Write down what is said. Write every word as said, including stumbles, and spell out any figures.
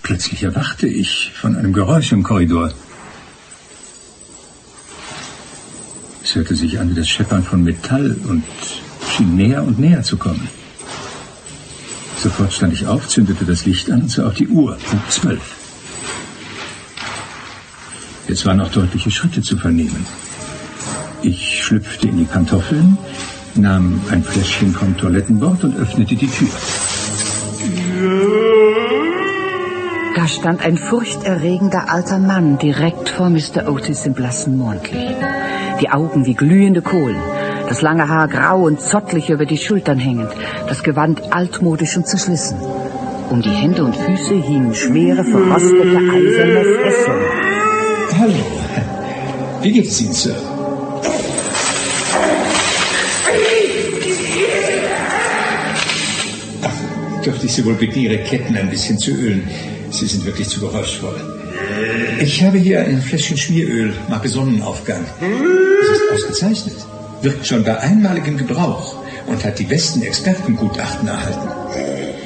Plötzlich erwachte ich von einem Geräusch im Korridor. Es hörte sich an wie das Scheppern von Metall und schien näher und näher zu kommen. Sofort stand ich auf, zündete das Licht an und sah auf die Uhr, Punkt zwölf. Jetzt waren auch deutliche Schritte zu vernehmen. Ich schlüpfte in die Pantoffeln, nahm ein Fläschchen vom Toilettenbord und öffnete die Tür. Da stand ein furchterregender alter Mann direkt vor Mister Otis im blassen Mondlicht. Die Augen wie glühende Kohlen, das lange Haar grau und zottelig über die Schultern hängend, das Gewand altmodisch und zerschlissen. Um die Hände und Füße hingen schwere, verrostete, eiserne Fesseln. Hallo, wie geht es Ihnen, Sir? Ach, dürfte ich Sie wohl bitten, Ihre Ketten ein bisschen zu ölen? Sie sind wirklich zu geräuschvoll. Ich habe hier ein Fläschchen Schmieröl, Marke Sonnenaufgang. Es ist ausgezeichnet, wirkt schon bei einmaligem Gebrauch und hat die besten Expertengutachten erhalten.